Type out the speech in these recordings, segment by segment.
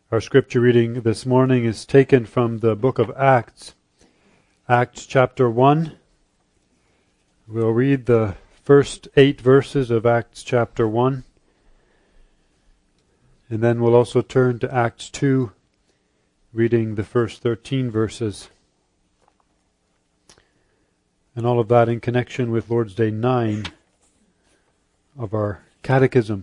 Our scripture reading this morning is taken from the book of Acts, Acts chapter 1. We'll read the first 8 verses of Acts chapter 1, and then we'll also turn to Acts 2, reading the first 13 verses. And all of that in connection with Lord's Day 9 of our Catechism.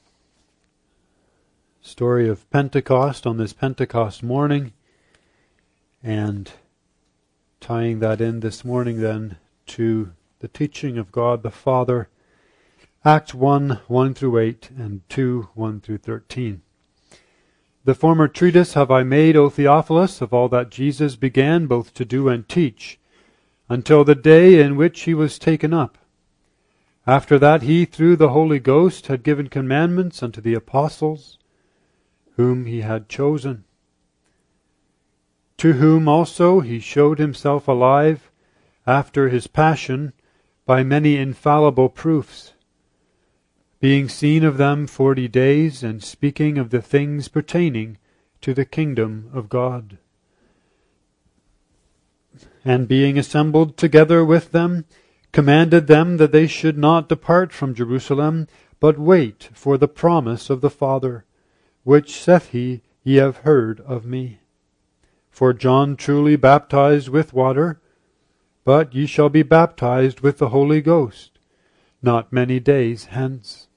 Story of Pentecost on this Pentecost morning, and tying that in this morning then to the teaching of God the Father, Acts 1, 1 through 8, and 2, 1 through 13. The former treatise have I made, O Theophilus, of all that Jesus began both to do and teach, until the day in which he was taken up. After that he, through the Holy Ghost, had given commandments unto the apostles, whom he had chosen, to whom also he showed himself alive after his passion by many infallible proofs, being seen of them 40 days, and speaking of the things pertaining to the kingdom of God. And being assembled together with them, commanded them that they should not depart from Jerusalem, but wait for the promise of the Father, which saith he, Ye have heard of me. For John truly baptized with water, but ye shall be baptized with the Holy Ghost not many days hence.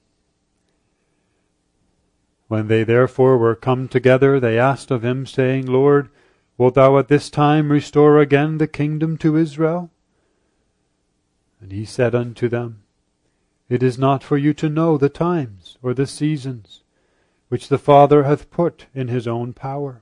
When they therefore were come together, they asked of him, saying, Lord, wilt thou at this time restore again the kingdom to Israel? And he said unto them, It is not for you to know the times or the seasons which the Father hath put in his own power.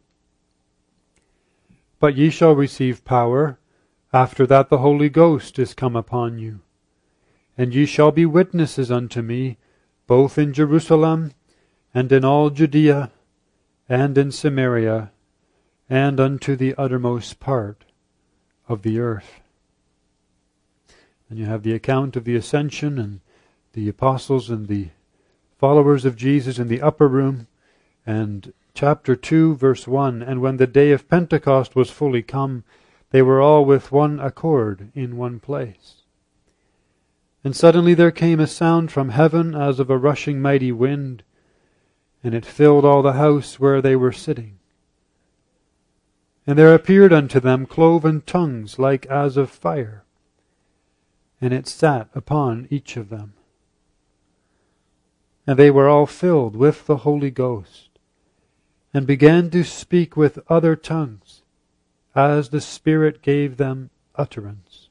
But ye shall receive power, after that the Holy Ghost is come upon you. And ye shall be witnesses unto me, both in Jerusalem, and in all Judea, and in Samaria, and unto the uttermost part of the earth. And you have the account of the ascension, and the apostles and the followers of Jesus in the upper room, and chapter 2, verse 1, And when the day of Pentecost was fully come, they were all with one accord in one place. And suddenly there came a sound from heaven as of a rushing mighty wind, and it filled all the house where they were sitting. And there appeared unto them cloven tongues like as of fire, and it sat upon each of them. And they were all filled with the Holy Ghost, and began to speak with other tongues, as the Spirit gave them utterance.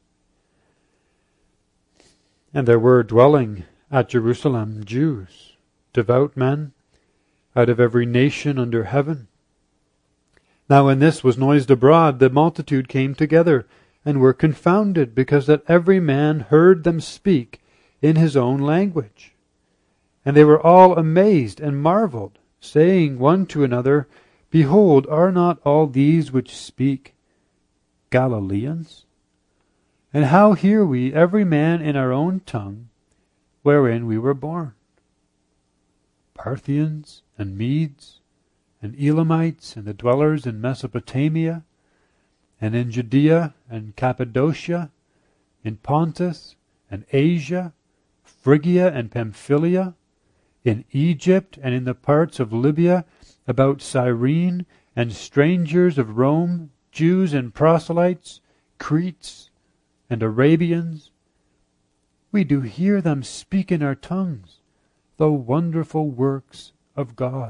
And there were dwelling at Jerusalem Jews, devout men, out of every nation under heaven. Now when this was noised abroad, the multitude came together, and were confounded, because that every man heard them speak in his own language. And they were all amazed and marveled, saying one to another, Behold, are not all these which speak Galileans? And how hear we every man in our own tongue, wherein we were born? Parthians and Medes and Elamites and the dwellers in Mesopotamia and in Judea and Cappadocia, in Pontus and Asia, Phrygia and Pamphylia, in Egypt and in the parts of Libya, about Cyrene, and strangers of Rome, Jews and proselytes, Cretes and Arabians. We do hear them speak in our tongues the wonderful works of God.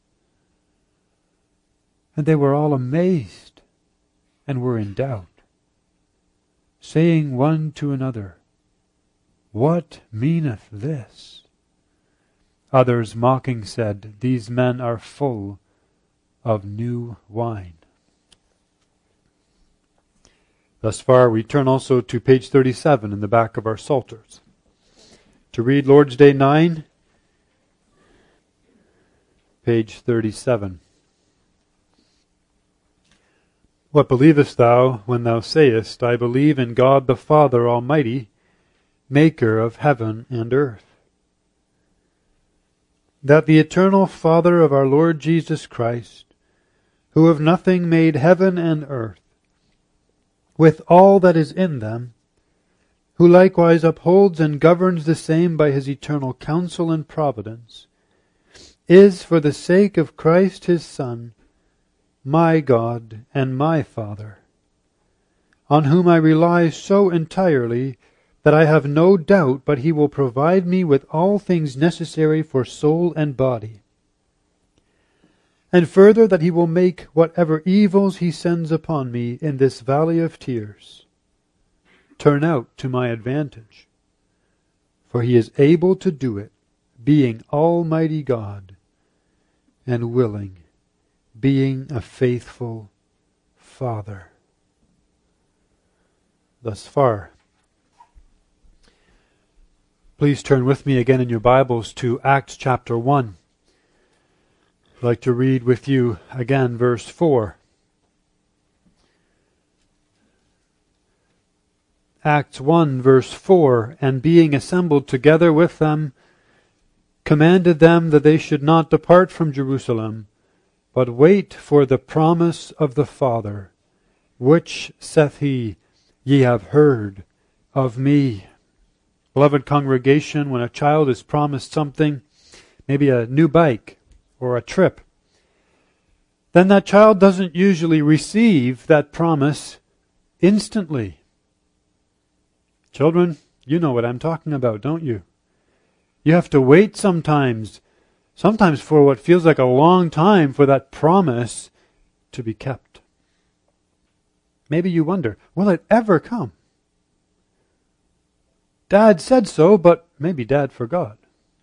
And they were all amazed and were in doubt, saying one to another, What meaneth this? Others mocking said, These men are full of new wine. Thus far we turn also to page 37 in the back of our Psalters, to read Lord's Day 9, page 37. What believest thou when thou sayest, I believe in God the Father Almighty, maker of heaven and earth? That the eternal Father of our Lord Jesus Christ, who of nothing made heaven and earth, with all that is in them, who likewise upholds and governs the same by his eternal counsel and providence, is, for the sake of Christ his Son, my God and my Father, on whom I rely so entirely that I have no doubt but he will provide me with all things necessary for soul and body. And further, that he will make whatever evils he sends upon me in this valley of tears turn out to my advantage. For he is able to do it, being Almighty God, and willing, being a faithful Father. Thus far. Please turn with me again in your Bibles to Acts chapter 1. I'd like to read with you again verse 4. Acts 1 verse 4, and being assembled together with them, commanded them that they should not depart from Jerusalem, but wait for the promise of the Father, which, saith he, ye have heard of me. Beloved congregation, when a child is promised something, maybe a new bike or a trip, then that child doesn't usually receive that promise instantly. Children, you know what I'm talking about, don't you? You have to wait sometimes for what feels like a long time for that promise to be kept. Maybe you wonder, will it ever come? Dad said so, but maybe Dad forgot.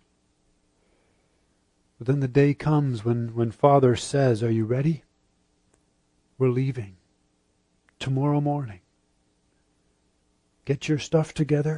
But then the day comes when Father says, are you ready? We're leaving tomorrow morning. Get your stuff together.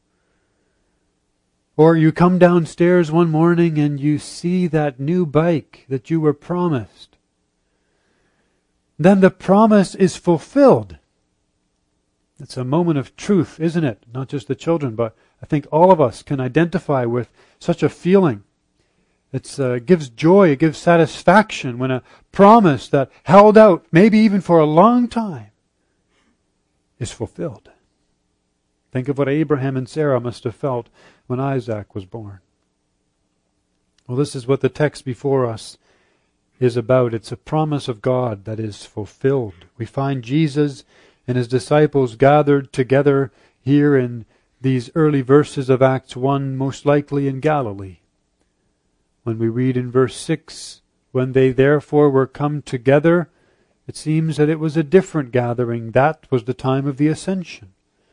Or you come downstairs one morning and you see that new bike that you were promised. Then the promise is fulfilled. It's a moment of truth, isn't it? Not just the children, but I think all of us can identify with such a feeling. It gives joy, it gives satisfaction when a promise that held out, maybe even for a long time, is fulfilled. Think of what Abraham and Sarah must have felt when Isaac was born. Well, this is what the text before us is about. It's a promise of God that is fulfilled. We find Jesus and his disciples gathered together here in these early verses of Acts 1, most likely in Galilee. When we read in verse 6, when they therefore were come together, it seems that it was a different gathering. That was the time of the ascension.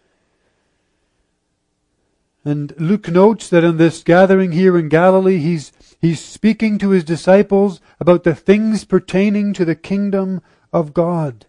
And Luke notes that in this gathering here in Galilee, he's speaking to his disciples about the things pertaining to the kingdom of God.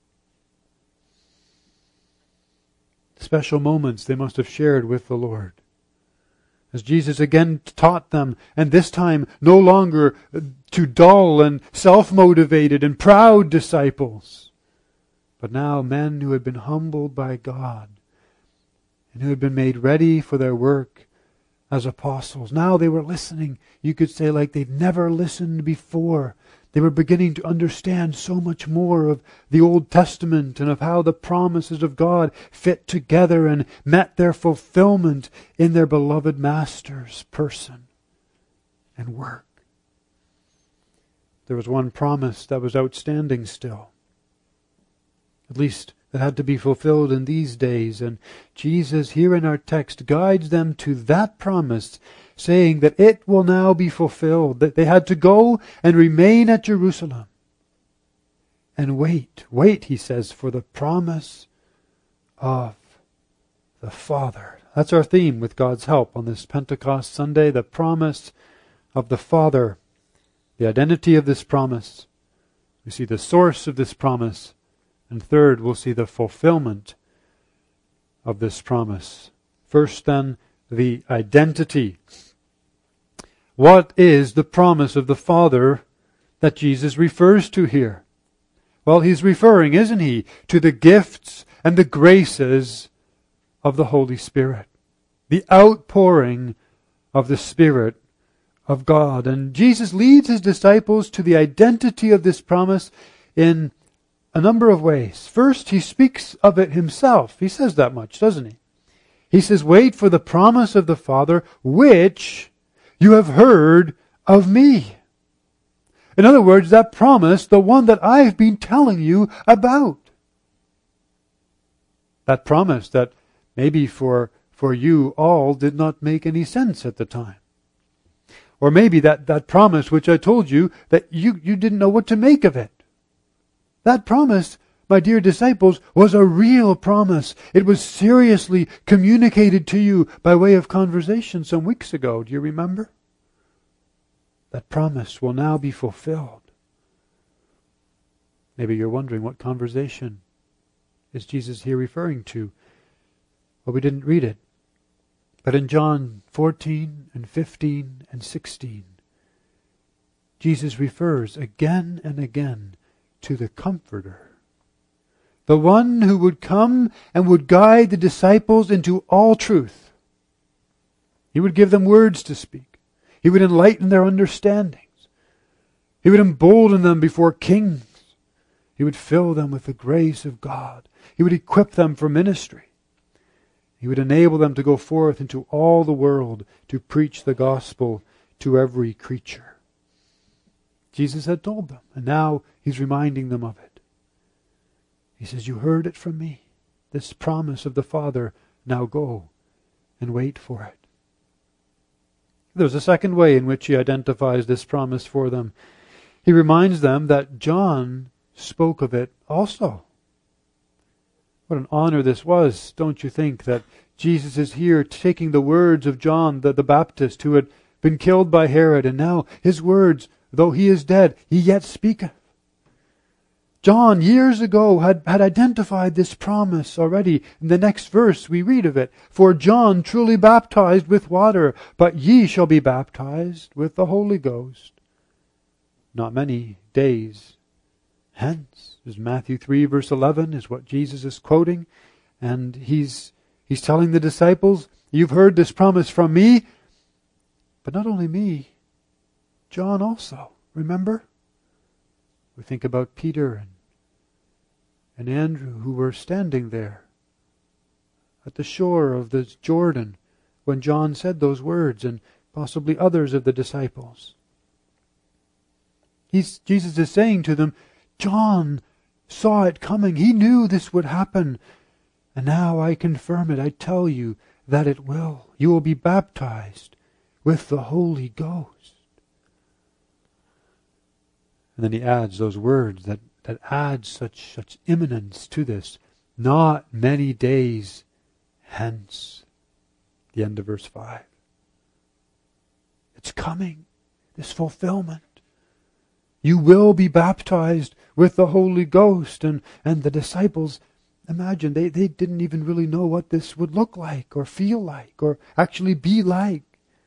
Special moments they must have shared with the Lord. As Jesus again taught them, and this time no longer to dull and self-motivated and proud disciples, but now men who had been humbled by God and who had been made ready for their work as apostles. Now they were listening, you could say, like they'd never listened before. They were beginning to understand so much more of the Old Testament and of how the promises of God fit together and met their fulfillment in their beloved Master's person and work. There was one promise that was outstanding still. At least that had to be fulfilled in these days. And Jesus here in our text guides them to that promise, saying that it will now be fulfilled, that they had to go and remain at Jerusalem. And wait, he says, for the promise of the Father. That's our theme with God's help on this Pentecost Sunday, the promise of the Father. The identity of this promise. We see the source of this promise. And third, we'll see the fulfillment of this promise. First then, the identity. What is the promise of the Father that Jesus refers to here? Well, he's referring, isn't he, to the gifts and the graces of the Holy Spirit. The outpouring of the Spirit of God. And Jesus leads his disciples to the identity of this promise in a number of ways. First, he speaks of it himself. He says that much, doesn't he? He says, wait for the promise of the Father, which you have heard of me. In other words, that promise, the one that I've been telling you about. That promise that maybe for you all did not make any sense at the time. Or maybe that promise which I told you that you didn't know what to make of it. That promise, my dear disciples, was a real promise. It was seriously communicated to you by way of conversation some weeks ago. Do you remember? That promise will now be fulfilled. Maybe you're wondering, what conversation is Jesus here referring to? Well, we didn't read it. But in John 14 and 15 and 16, Jesus refers again and again to the Comforter, the one who would come and would guide the disciples into all truth. He would give them words to speak. He would enlighten their understandings. He would embolden them before kings. He would fill them with the grace of God. He would equip them for ministry. He would enable them to go forth into all the world to preach the gospel to every creature. Jesus had told them, and now he's reminding them of it. He says, you heard it from me, this promise of the Father. Now go and wait for it. There's a second way in which he identifies this promise for them. He reminds them that John spoke of it also. What an honor this was, don't you think, that Jesus is here taking the words of John the Baptist, who had been killed by Herod, and now his words, though he is dead, he yet speaketh. John, years ago, had identified this promise already. In the next verse we read of it. For John truly baptized with water, but ye shall be baptized with the Holy Ghost not many days hence. As Matthew 3 verse 11 is what Jesus is quoting. And he's telling the disciples, you've heard this promise from me, but not only me, John also. Remember? We think about Peter and Andrew, who were standing there at the shore of the Jordan when John said those words, and possibly others of the disciples. Jesus is saying to them, John saw it coming. He knew this would happen. And now I confirm it. I tell you that it will. You will be baptized with the Holy Ghost. And then he adds those words that add such imminence to this. Not many days hence. The end of verse 5. It's coming. This fulfillment. You will be baptized with the Holy Ghost. And the disciples, imagine, they didn't even really know what this would look like or feel like or actually be like.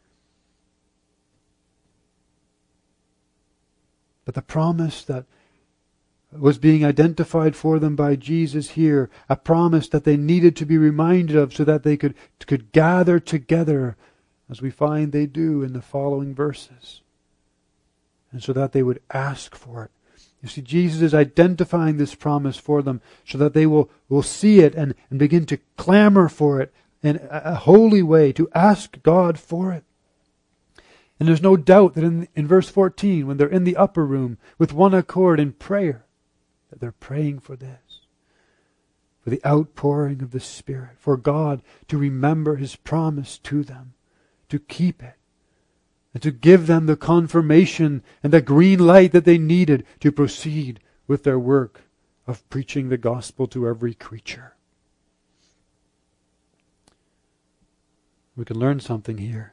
But the promise that was being identified for them by Jesus here, a promise that they needed to be reminded of so that they could gather together, as we find they do in the following verses. And so that they would ask for it. You see, Jesus is identifying this promise for them so that they will see it and begin to clamor for it in a holy way, to ask God for it. And there's no doubt that in verse 14, when they're in the upper room with one accord in prayer, that they're praying for this. For the outpouring of the Spirit. For God to remember His promise to them. To keep it. And to give them the confirmation and the green light that they needed to proceed with their work of preaching the gospel to every creature. We can learn something here.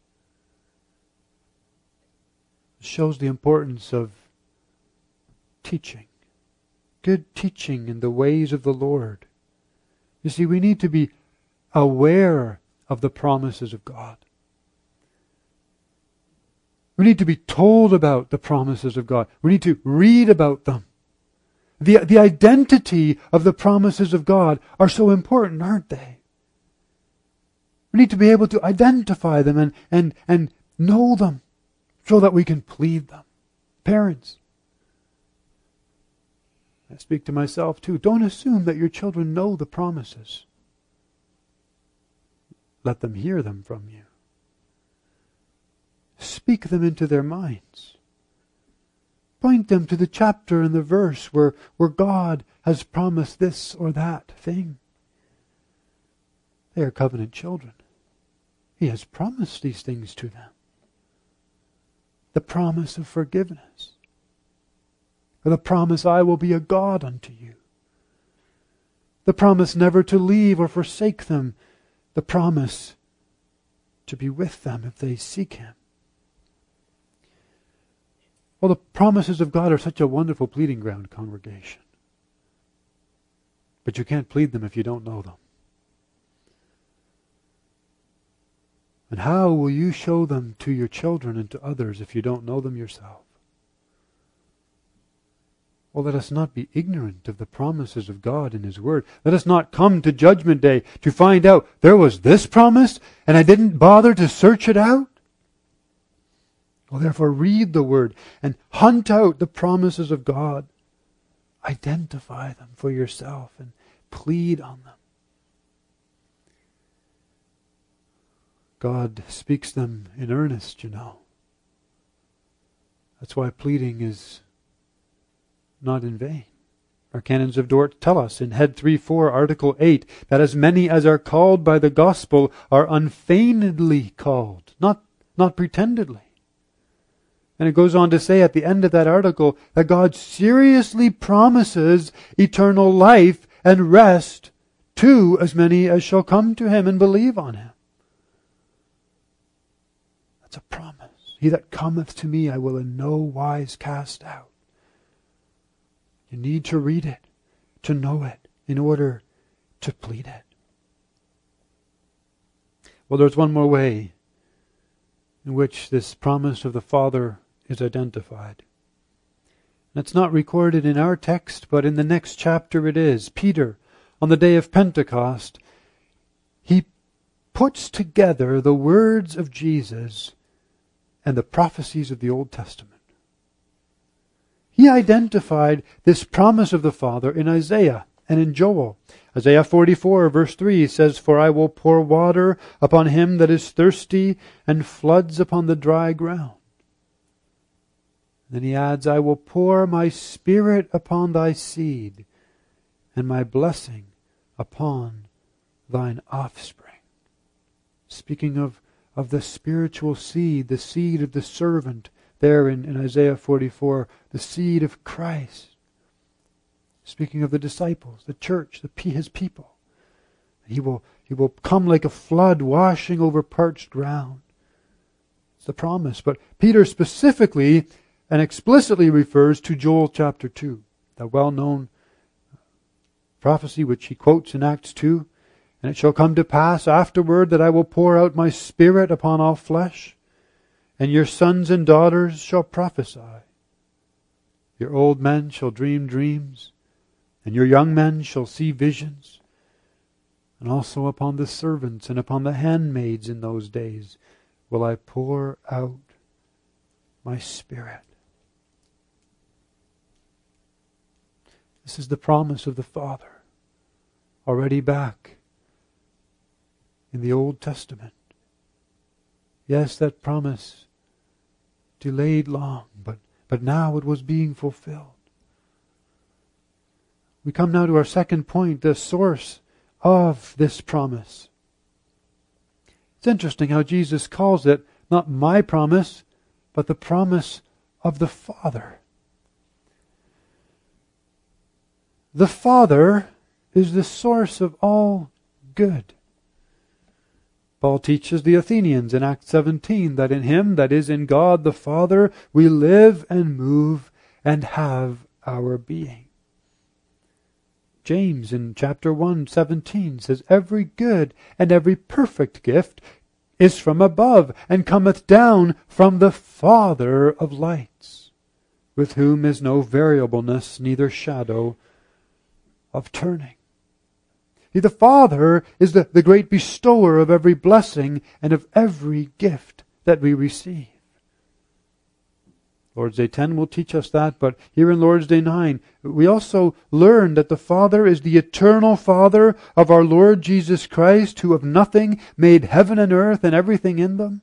It shows the importance of teaching. Good teaching in the ways of the Lord. You see, we need to be aware of the promises of God. We need to be told about the promises of God. We need to read about them. The identity of the promises of God are so important, aren't they? We need to be able to identify them and know them so that we can plead them. Parents, I speak to myself too. Don't assume that your children know the promises. Let them hear them from you. Speak them into their minds. Point them to the chapter and the verse where God has promised this or that thing. They are covenant children. He has promised these things to them. The promise of forgiveness. Or the promise, I will be a God unto you. The promise never to leave or forsake them. The promise to be with them if they seek Him. Well, the promises of God are such a wonderful pleading ground, congregation. But you can't plead them if you don't know them. And how will you show them to your children and to others if you don't know them yourself? Well, let us not be ignorant of the promises of God in His Word. Let us not come to Judgment Day to find out there was this promise and I didn't bother to search it out. Well, therefore, read the Word and hunt out the promises of God. Identify them for yourself and plead on them. God speaks them in earnest, you know. That's why pleading is not in vain. Our canons of Dort tell us in Head 3.4, Article 8, that as many as are called by the gospel are unfeignedly called, not pretendedly. And it goes on to say at the end of that article that God seriously promises eternal life and rest to as many as shall come to Him and believe on Him. That's a promise. He that cometh to me I will in no wise cast out. You need to read it, to know it, in order to plead it. Well, there's one more way in which this promise of the Father is identified. And it's not recorded in our text, but in the next chapter it is. Peter, on the day of Pentecost, he puts together the words of Jesus and the prophecies of the Old Testament. He identified this promise of the Father in Isaiah and in Joel. Isaiah 44 verse 3 says, For I will pour water upon him that is thirsty, and floods upon the dry ground. Then he adds, I will pour my Spirit upon thy seed, and my blessing upon thine offspring. Speaking of the spiritual seed, the seed of the servant, there in Isaiah 44, the seed of Christ. Speaking of the disciples, the church, His people. He will come like a flood washing over parched ground. It's the promise. But Peter specifically and explicitly refers to Joel chapter 2, the well-known prophecy which he quotes in Acts 2. And it shall come to pass afterward that I will pour out my Spirit upon all flesh, and your sons and daughters shall prophesy. Your old men shall dream dreams, and your young men shall see visions. And also upon the servants and upon the handmaids in those days will I pour out my Spirit. This is the promise of the Father, already back in the Old Testament. Yes, that promise delayed long, but now it was being fulfilled. We come now to our second point, the source of this promise. It's interesting how Jesus calls it not my promise, but the promise of the Father. The Father is the source of all good. Paul teaches the Athenians in Acts 17 that in Him, that is in God the Father, we live and move and have our being. James in chapter 1:17 says, Every good and every perfect gift is from above, and cometh down from the Father of lights, with whom is no variableness, neither shadow of turning. See, the Father is the great bestower of every blessing and of every gift that we receive. Lord's Day 10 will teach us that, but here in Lord's Day 9, we also learn that the Father is the eternal Father of our Lord Jesus Christ, who of nothing made heaven and earth and everything in them.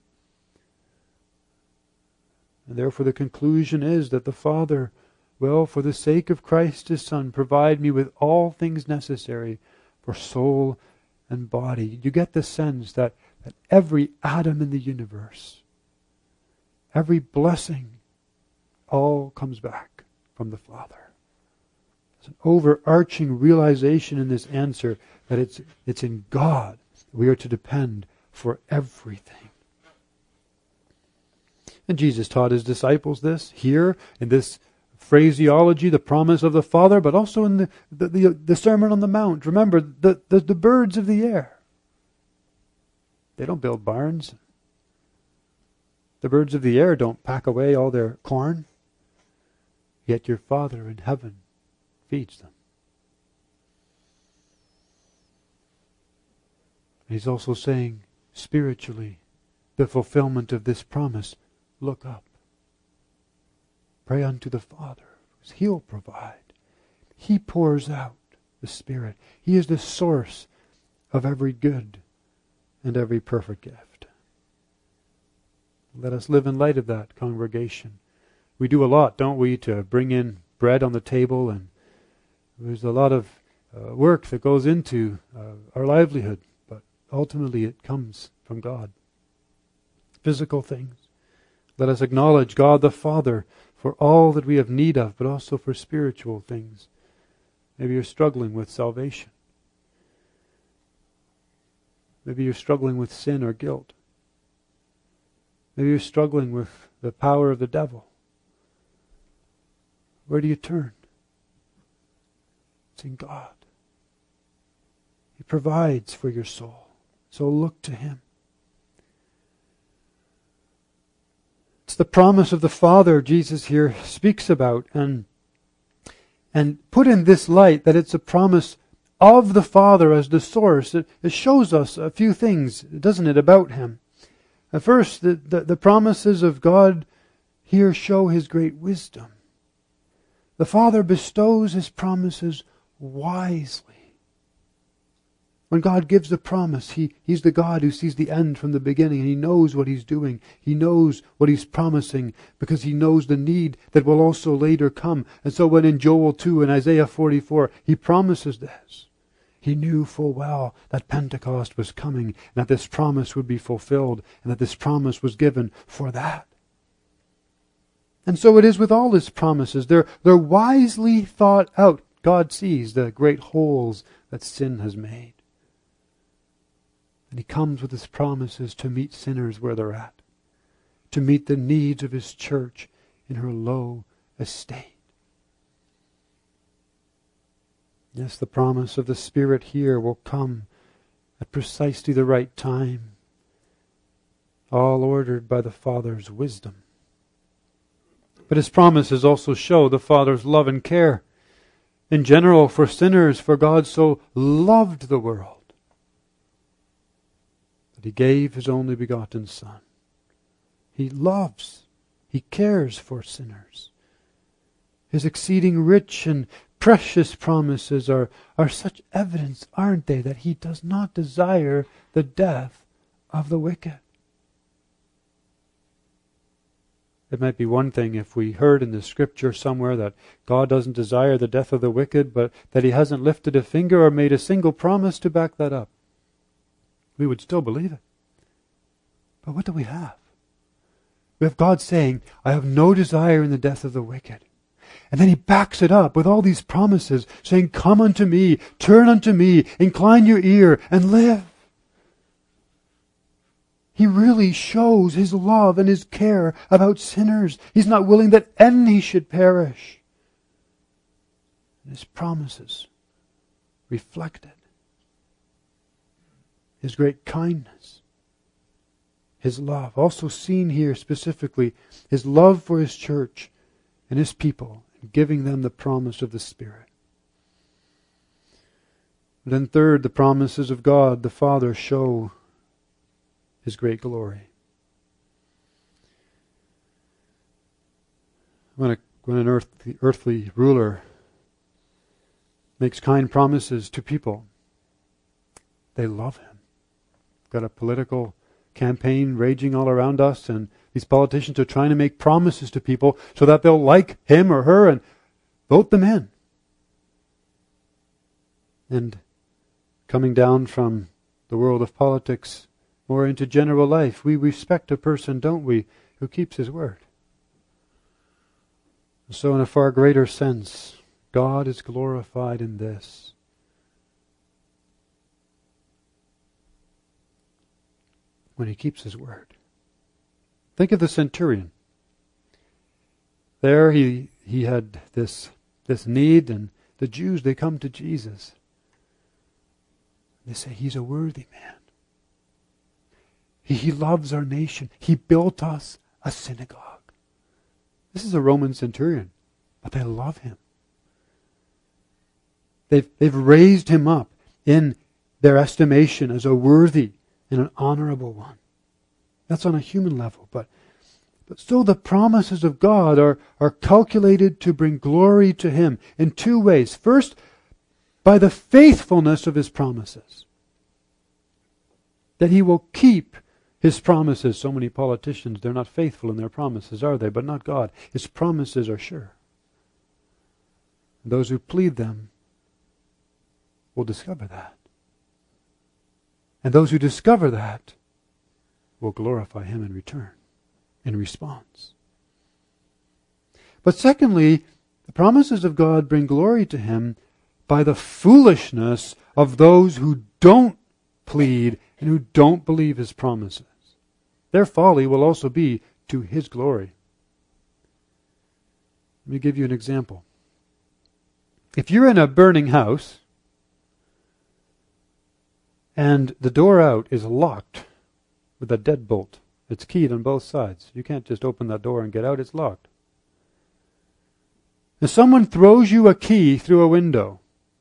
And therefore the conclusion is that the Father will, for the sake of Christ His Son, provide me with all things necessary for soul and body. You get the sense that every atom in the universe, every blessing, all comes back from the Father. There's an overarching realization in this answer that it's in God that we are to depend for everything. And Jesus taught His disciples this here in this phraseology, the promise of the Father, but also in the Sermon on the Mount. Remember, the birds of the air, they don't build barns. The birds of the air don't pack away all their corn. Yet your Father in heaven feeds them. He's also saying, spiritually, the fulfillment of this promise, look up. Pray unto the Father, because He'll provide. He pours out the Spirit. He is the source of every good and every perfect gift. Let us live in light of that, congregation. We do a lot, don't we, to bring in bread on the table, and there's a lot of work that goes into our livelihood, but ultimately it comes from God. Physical things. Let us acknowledge God the Father for all that we have need of, but also for spiritual things. Maybe you're struggling with salvation. Maybe you're struggling with sin or guilt. Maybe you're struggling with the power of the devil. Where do you turn? It's in God. He provides for your soul. So look to Him. It's the promise of the Father Jesus here speaks about, and put in this light that it's a promise of the Father as the source. It shows us a few things, doesn't it, about Him. At first, the promises of God here show His great wisdom. The Father bestows His promises wisely. When God gives the promise, He's the God who sees the end from the beginning, and He knows what He's doing. He knows what He's promising, because He knows the need that will also later come. And so when in Joel 2 and Isaiah 44, He promises this, He knew full well that Pentecost was coming, and that this promise would be fulfilled, and that this promise was given for that. And so it is with all His promises. They're wisely thought out. God sees the great holes that sin has made. And He comes with His promises to meet sinners where they're at, to meet the needs of His church in her low estate. Yes, the promise of the Spirit here will come at precisely the right time, all ordered by the Father's wisdom. But His promises also show the Father's love and care in general for sinners, for God so loved the world that He gave His only begotten Son. He loves, He cares for sinners. His exceeding rich and precious promises are such evidence, aren't they, that He does not desire the death of the wicked. It might be one thing if we heard in the Scripture somewhere that God doesn't desire the death of the wicked, but that He hasn't lifted a finger or made a single promise to back that up. We would still believe it. But what do we have? We have God saying, I have no desire in the death of the wicked. And then He backs it up with all these promises, saying, come unto me, turn unto me, incline your ear, and live. He really shows His love and His care about sinners. He's not willing that any should perish. And His promises reflect it. His great kindness. His love. Also seen here specifically, His love for His church and His people, and giving them the promise of the Spirit. Then third, the promises of God the Father show His great glory. When an earthly ruler makes kind promises to people, they love him. Got a political campaign raging all around us, and these politicians are trying to make promises to people so that they'll like him or her and vote them in. And coming down from the world of politics more into general life, we respect a person, don't we, who keeps his word. So in a far greater sense, God is glorified in this. When he keeps his word. Think of the centurion. There he had this need, and the Jews, they come to Jesus. They say, he's a worthy man. He loves our nation. He built us a synagogue. This is a Roman centurion, but they love him. They've raised him up in their estimation as a worthy and an honorable one. That's on a human level, but still the promises of God are calculated to bring glory to him in two ways. First, by the faithfulness of his promises. That he will keep his promises. So many politicians, they're not faithful in their promises, are they? But not God. His promises are sure. Those who plead them will discover that. And those who discover that will glorify him in return, in response. But secondly, the promises of God bring glory to him by the foolishness of those who don't plead and who don't believe his promises. Their folly will also be to his glory. Let me give you an example. If you're in a burning house and the door out is locked with a deadbolt, it's keyed on both sides. You can't just open that door and get out, it's locked. If someone throws you a key through a window,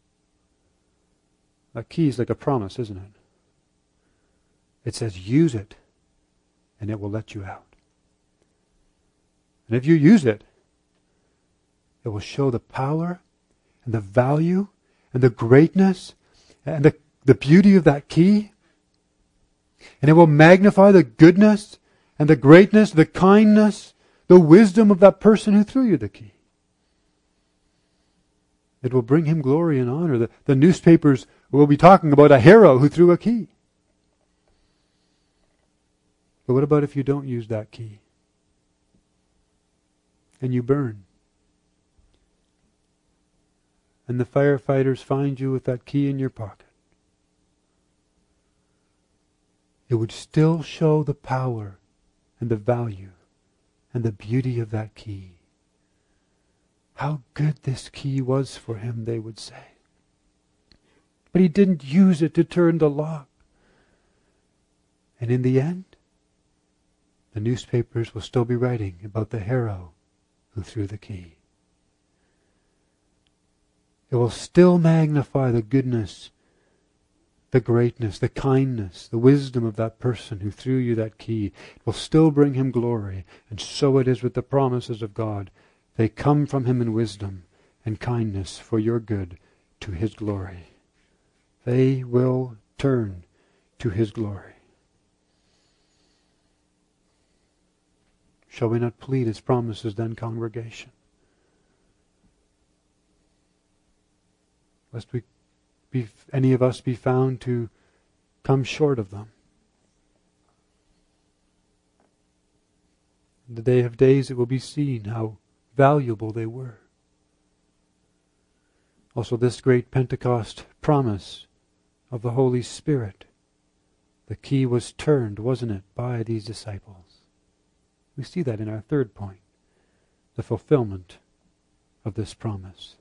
a key is like a promise, isn't it? It says use it and it will let you out. And if you use it, it will show the power and the value and the greatness and the beauty of that key. And it will magnify the goodness and the greatness, the kindness, the wisdom of that person who threw you the key. It will bring him glory and honor. The newspapers will be talking about a hero who threw a key. But what about if you don't use that key? And you burn? And the firefighters find you with that key in your pocket. It would still show the power and the value and the beauty of that key. How good this key was for him, they would say. But he didn't use it to turn the lock. And in the end, the newspapers will still be writing about the hero who threw the key. It will still magnify the goodness, the greatness, the kindness, the wisdom of that person who threw you that key. It will still bring him glory. And so it is with the promises of God. They come from him in wisdom and kindness for your good to his glory. They will turn to his glory. Shall we not plead his promises then, congregation? Lest any of us be found to come short of them. In the day of days it will be seen how valuable they were. Also this great Pentecost promise of the Holy Spirit. The key was turned, wasn't it, by these disciples. We see that in our third point, the fulfillment of this promise.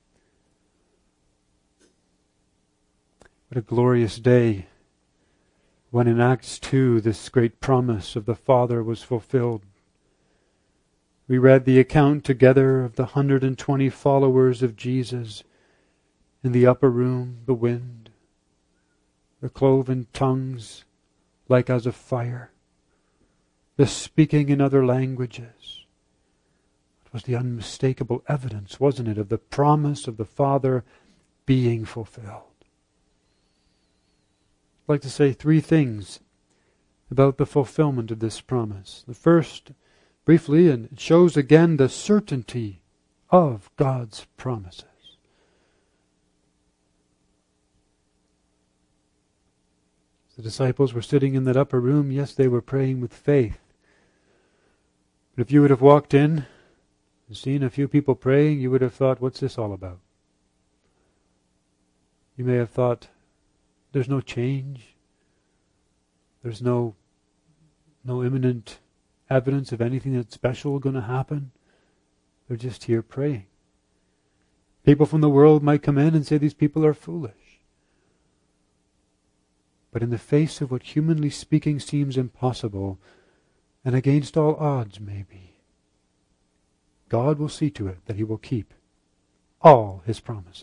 What a glorious day when in Acts 2 this great promise of the Father was fulfilled. We read the account together of the 120 followers of Jesus in the upper room, the wind, the cloven tongues like as of fire, the speaking in other languages. It was the unmistakable evidence, wasn't it, of the promise of the Father being fulfilled. I'd like to say three things about the fulfillment of this promise. The first, briefly, and it shows again the certainty of God's promises. The disciples were sitting in that upper room. Yes, they were praying with faith. But if you would have walked in and seen a few people praying, you would have thought, what's this all about? You may have thought, there's no change. There's no imminent evidence of anything that's special going to happen. They're just here praying. People from the world might come in and say these people are foolish. But in the face of what humanly speaking seems impossible, and against all odds maybe, God will see to it that He will keep all His promises.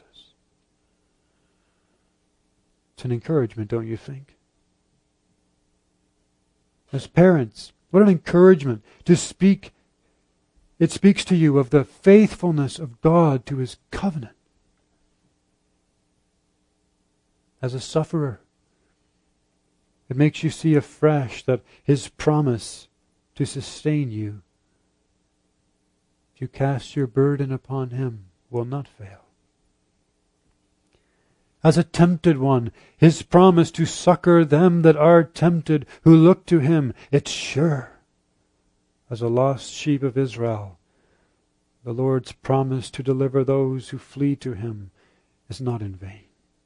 It's an encouragement, don't you think? As parents, what an encouragement to speak. It speaks to you of the faithfulness of God to His covenant. As a sufferer, it makes you see afresh that His promise to sustain you, if you cast your burden upon Him, will not fail. As a tempted one, His promise to succor them that are tempted, who look to Him, it's sure. As a lost sheep of Israel, the Lord's promise to deliver those who flee to Him is not in vain.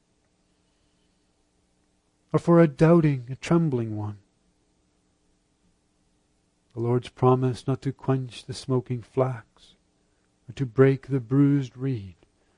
Or for a doubting, a trembling one, the Lord's promise not to quench the smoking flax, or to break the bruised reed,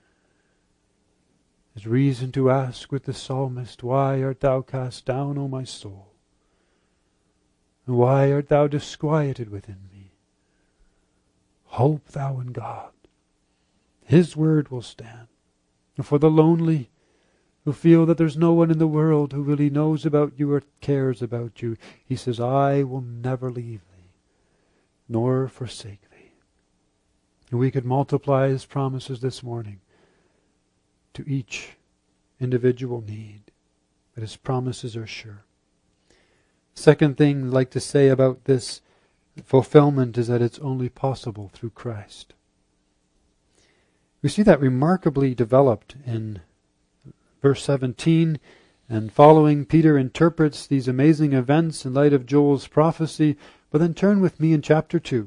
is reason to ask with the psalmist, why art thou cast down, O my soul? And why art thou disquieted within me? Hope thou in God. His word will stand. And for the lonely, who feel that there's no one in the world who really knows about you or cares about you, He says, I will never leave thee, nor forsake thee. And we could multiply His promises this morning to each individual need, but His promises are sure. Second thing I'd like to say about this fulfillment is that it's only possible through Christ. We see that remarkably developed in verse 17 and following. Peter interprets these amazing events in light of Joel's prophecy. But then turn with me in chapter 2.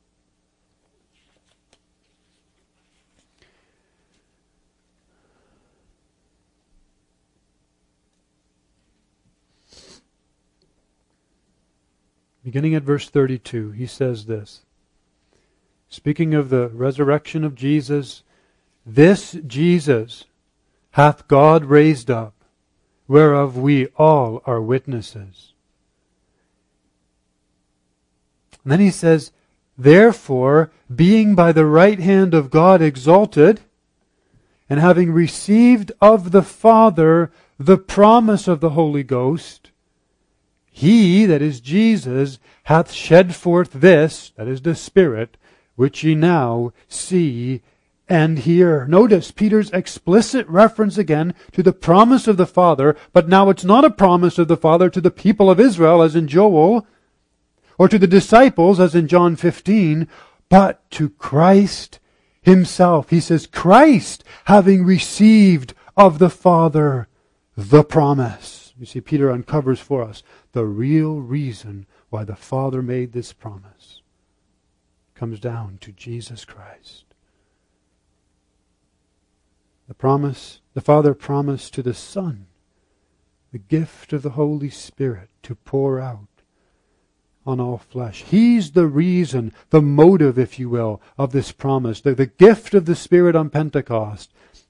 Beginning at verse 32, he says this. Speaking of the resurrection of Jesus, this Jesus hath God raised up, whereof we all are witnesses. And then he says, therefore, being by the right hand of God exalted, and having received of the Father the promise of the Holy Ghost, He, that is Jesus, hath shed forth this, that is the Spirit, which ye now see and hear. Notice Peter's explicit reference again to the promise of the Father, but now it's not a promise of the Father to the people of Israel, as in Joel, or to the disciples, as in John 15, but to Christ Himself. He says, Christ, having received of the Father the promise. You see, Peter uncovers for us the real reason why the Father made this promise. It comes down to Jesus Christ. The Father promised to the Son the gift of the Holy Spirit to pour out on all flesh. He's the reason, the motive, if you will, of this promise. The gift of the Spirit on Pentecost.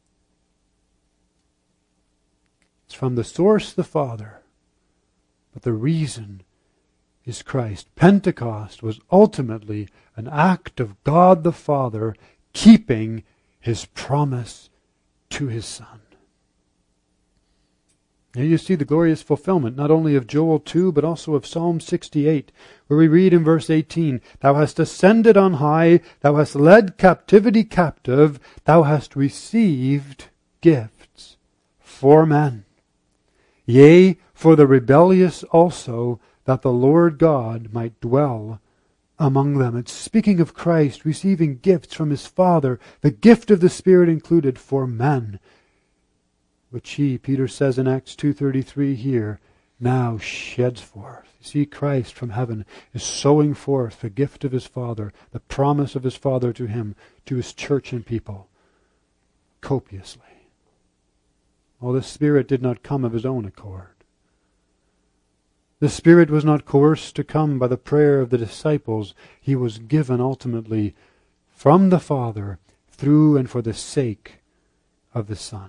It's from the source, the Father, but the reason is Christ. Pentecost was ultimately an act of God the Father keeping His promise to His Son. Here you see the glorious fulfillment not only of Joel 2, but also of Psalm 68, where we read in verse 18, Thou hast ascended on high, Thou hast led captivity captive, Thou hast received gifts for men. Yea, for the rebellious also, that the Lord God might dwell among them. It's speaking of Christ receiving gifts from His Father, the gift of the Spirit included for men, which He, Peter says in Acts 2:33 here, now sheds forth. You see, Christ from heaven is sowing forth the gift of His Father, the promise of His Father to Him, to His church and people, copiously. Well, the Spirit did not come of His own accord. The Spirit was not coerced to come by the prayer of the disciples. He was given ultimately from the Father through and for the sake of the Son.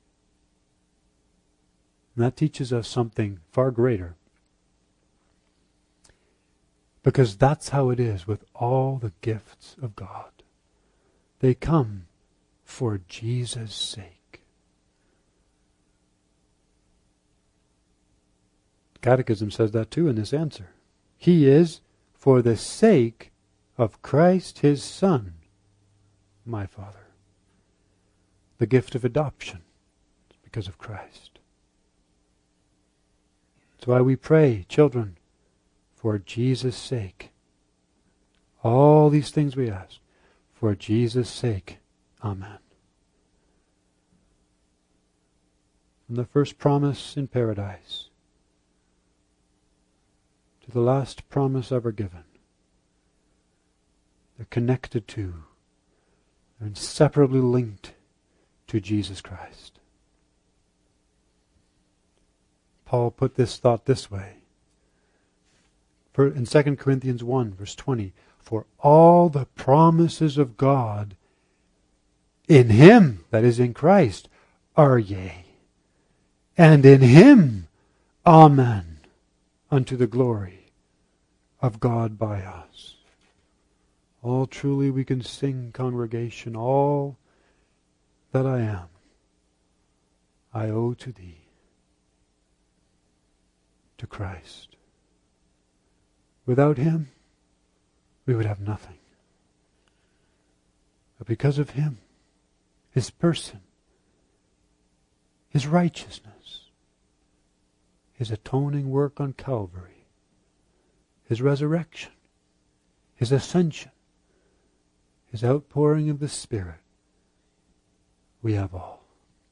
And that teaches us something far greater. Because that's how it is with all the gifts of God. They come for Jesus' sake. Catechism says that too in this answer. He is for the sake of Christ His Son, my Father. The gift of adoption is because of Christ. That's why we pray, children, for Jesus' sake. All these things we ask, for Jesus' sake. Amen. From the first promise in paradise to the last promise ever given, they're connected to, they're inseparably linked to Jesus Christ. Paul put this thought this way. In 2 Corinthians 1, verse 20, for all the promises of God in Him, that is in Christ, are yea, and in Him, amen, unto the glory of God by us. All truly we can sing, congregation, all that I am, I owe to Thee, to Christ. Without Him, we would have nothing. But because of Him, His person, His righteousness, His atoning work on Calvary, His resurrection, His ascension, His outpouring of the Spirit, we have all.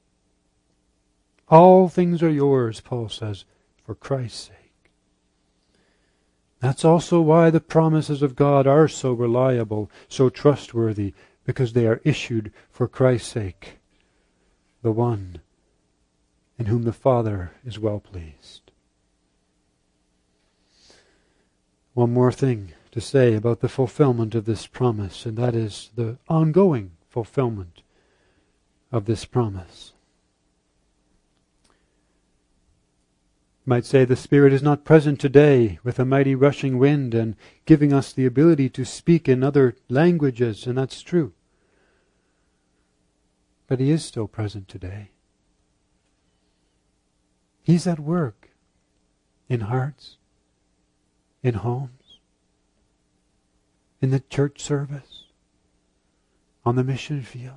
All things are yours, Paul says, for Christ's sake. That's also why the promises of God are so reliable, so trustworthy, because they are issued for Christ's sake, the one in whom the Father is well pleased. One more thing to say about the fulfillment of this promise, and that is the ongoing fulfillment of this promise. You might say the Spirit is not present today with a mighty rushing wind and giving us the ability to speak in other languages, and that's true. But He is still present today. He's at work in hearts, in homes, in the church service, on the mission field.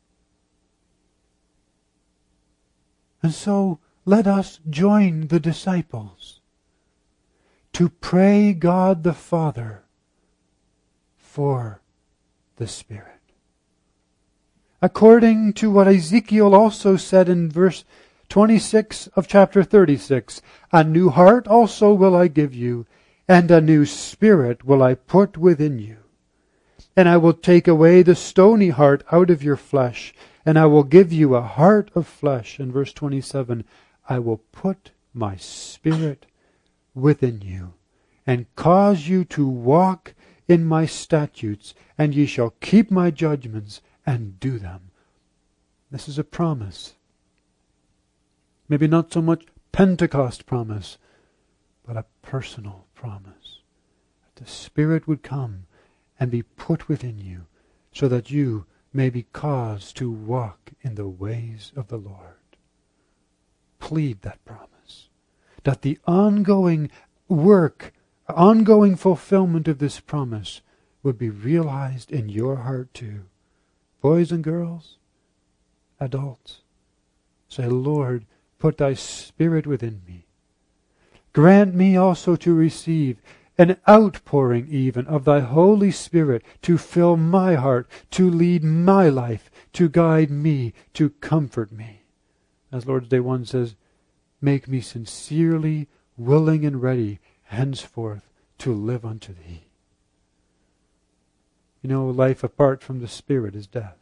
And so, let us join the disciples to pray God the Father for the Spirit. According to what Ezekiel also said in verse 26 of chapter 36, a new heart also will I give you, and a new spirit will I put within you. And I will take away the stony heart out of your flesh, and I will give you a heart of flesh. In verse 27, I will put my Spirit within you, and cause you to walk in my statutes, and ye shall keep my judgments and do them. This is a promise. Maybe not so much Pentecost promise, but a personal promise. That the Spirit would come and be put within you, so that you may be caused to walk in the ways of the Lord. cleave that promise. That the ongoing work, ongoing fulfillment of this promise would be realized in your heart too. Boys and girls, adults, say, Lord, put thy Spirit within me. Grant me also to receive an outpouring even of thy Holy Spirit to fill my heart, to lead my life, to guide me, to comfort me. As Lord's Day 1 says, make me sincerely willing and ready henceforth to live unto thee. You know, life apart from the Spirit is death.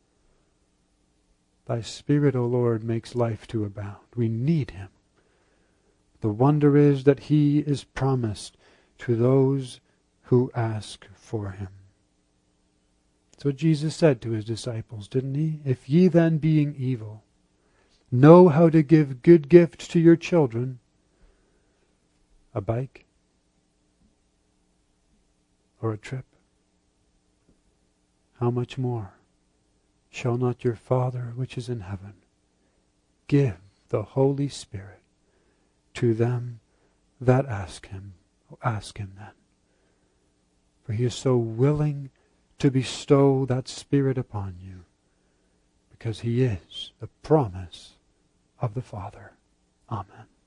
Thy Spirit, O Lord, makes life to abound. We need him. The wonder is that he is promised to those who ask for him. That's what Jesus said to his disciples, didn't he? If ye then, being evil, know how to give good gifts to your children, a bike or a trip, how much more shall not your Father which is in heaven give the Holy Spirit to them that ask him? Ask him then. For he is so willing to bestow that Spirit upon you, because he is the promise of the Father. Amen.